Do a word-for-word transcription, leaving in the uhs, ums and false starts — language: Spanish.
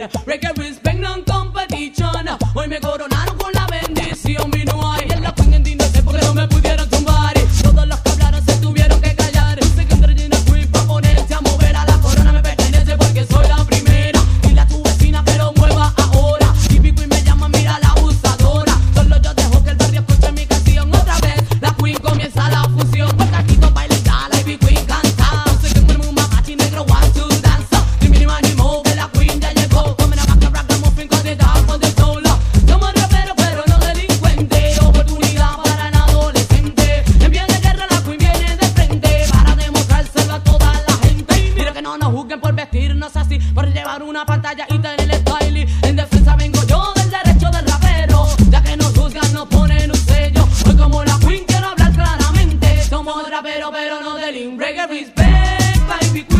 Reggae respect, non competition. Hoy me coronaron con la bendición. Vino ahí en la Queen en Dinete porque no me pudieron tumbar. Todos los que hablaron se tuvieron que callar. Sé que entre Gina Queen pa' ponerse a mover. A la corona me pertenece porque soy la primera. Dile a tu vecina que lo mueva ahora. Y Queen me llama, mira la abusadora. Solo yo dejo que el barrio escuche mi canción. Otra vez la Queen comienza la fusión. Porque aquí todo baila y ya la Queen canta. Sé que mueve un mapache negro want to dance. Jimmy ni mani mo que la Queen ya llegó. Coming a back a rock the muffin cause they down for the soul. Somos raperos pero no delincuentes. Oportunidad para el adolescente. En pie de guerra la Queen viene de frente para demostrárselo a toda la gente. Mira que no nos juzguen por vestirnos así, por llevar una pantalla y tener el style. En defensa vengo yo del derecho del rapero. Ya que nos juzgan nos ponen un sello. Hoy como la Queen quiero hablar claramente. Somos raperos pero no delincuentes. Reggae respect, baby.